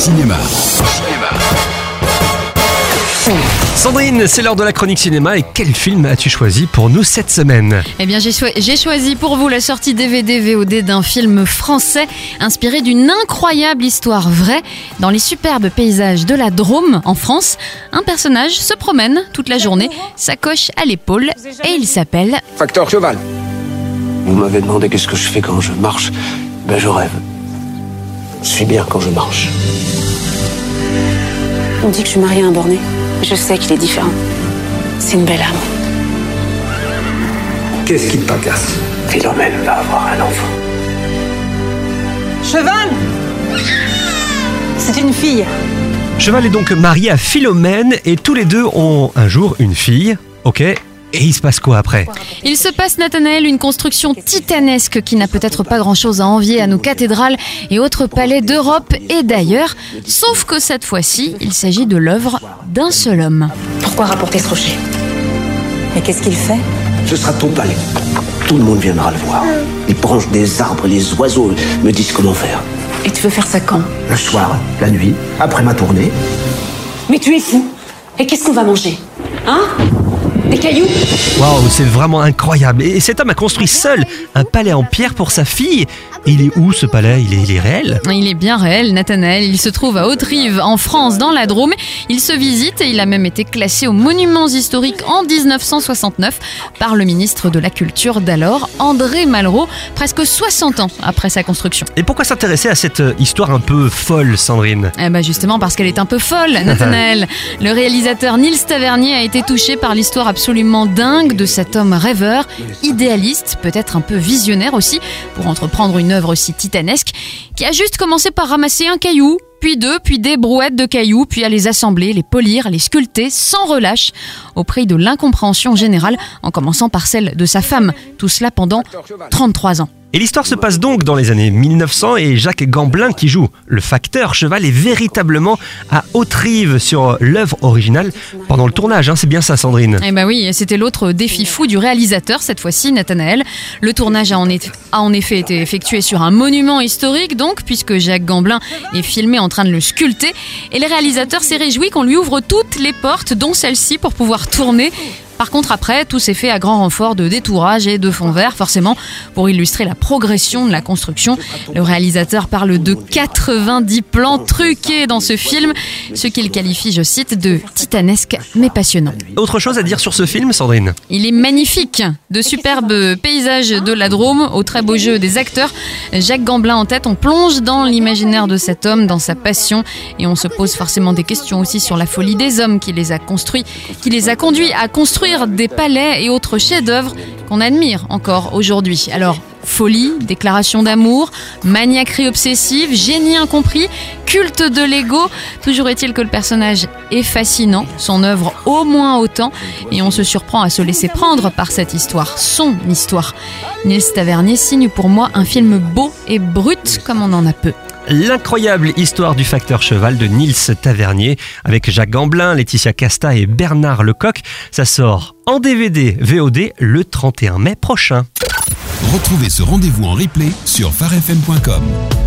Cinéma. Sandrine, c'est l'heure de la chronique cinéma et quel film as-tu choisi pour nous cette semaine ? Eh bien, j'ai choisi pour vous la sortie DVD-VOD d'un film français inspiré d'une incroyable histoire vraie. Dans les superbes paysages de la Drôme, en France, un personnage se promène toute la journée, sacoche à l'épaule et il s'appelle... Facteur Cheval. Vous m'avez demandé qu'est-ce que je fais quand je marche. Ben je rêve. Je suis bien quand je marche. On dit que je suis mariée à un borné. Je sais qu'il est différent. C'est une belle âme. Qu'est-ce qui te tracasse ? Philomène va avoir un enfant. Cheval, c'est une fille. Cheval est donc marié à Philomène et tous les deux ont un jour une fille. Ok. Et il se passe quoi après ? Il se passe, Nathanaël, une construction titanesque qui n'a peut-être pas grand-chose à envier à nos cathédrales et autres palais d'Europe et d'ailleurs. Sauf que cette fois-ci, il s'agit de l'œuvre d'un seul homme. Pourquoi rapporter ce rocher ? Et qu'est-ce qu'il fait ? Ce sera ton palais. Tout le monde viendra le voir. Les branches des arbres, les oiseaux me disent comment faire. Et tu veux faire ça quand ? Le soir, la nuit, après ma tournée. Mais tu es fou. Et qu'est-ce qu'on va manger ? Hein ? Des cailloux ? Waouh, c'est vraiment incroyable. Et cet homme a construit seul un palais en pierre pour sa fille. Et il est où ce palais ? Il est réel ? Il est bien réel, Nathanaël. Il se trouve à Haute-Rive, en France, dans la Drôme. Il se visite et il a même été classé aux monuments historiques en 1969 par le ministre de la Culture d'alors, André Malraux, presque 60 ans après sa construction. Et pourquoi s'intéresser à cette histoire un peu folle, Sandrine ? Eh ben justement parce qu'elle est un peu folle, Nathanaël. Le réalisateur Nils Tavernier a été touché par l'histoire absolument dingue de cet homme rêveur, idéaliste, peut-être un peu visionnaire aussi, pour entreprendre une œuvre aussi titanesque, qui a juste commencé par ramasser un caillou, puis deux, puis des brouettes de cailloux, puis à les assembler, les polir, les sculpter sans relâche, au prix de l'incompréhension générale, en commençant par celle de sa femme. Tout cela pendant 33 ans. Et l'histoire se passe donc dans les années 1900 et Jacques Gamblin qui joue le facteur Cheval est véritablement à Haute-Rive sur l'œuvre originale pendant le tournage, hein, c'est bien ça Sandrine ? Eh ben oui, c'était l'autre défi fou du réalisateur cette fois-ci, Nathanaël. Le tournage a en effet été effectué sur un monument historique donc, puisque Jacques Gamblin est filmé en train de le sculpter et le réalisateur s'est réjoui qu'on lui ouvre toutes les portes dont celle-ci pour pouvoir tourner. Par contre, après, tout s'est fait à grand renfort de détourage et de fond vert, forcément, pour illustrer la progression de la construction. Le réalisateur parle de 90 plans truqués dans ce film, ce qu'il qualifie, je cite, de titanesque mais passionnant. Autre chose à dire sur ce film, Sandrine ? Il est magnifique, de superbes paysages de la Drôme, au très beau jeu des acteurs. Jacques Gamblin en tête, on plonge dans l'imaginaire de cet homme, dans sa passion, et on se pose forcément des questions aussi sur la folie des hommes qui les a construits, qui les a conduits à construire des palais et autres chefs-d'œuvre qu'on admire encore aujourd'hui. Alors, folie, déclaration d'amour, maniaquerie obsessive, génie incompris, culte de l'ego. Toujours est-il que le personnage est fascinant, son œuvre au moins autant, et on se surprend à se laisser prendre par cette histoire, son histoire. Nils Tavernier signe pour moi un film beau et brut comme on en a peu. L'incroyable histoire du facteur Cheval de Nils Tavernier avec Jacques Gamblin, Laetitia Casta et Bernard Lecoq. Ça sort en DVD VOD le 31 mai prochain. Retrouvez ce rendez-vous en replay sur farfm.com.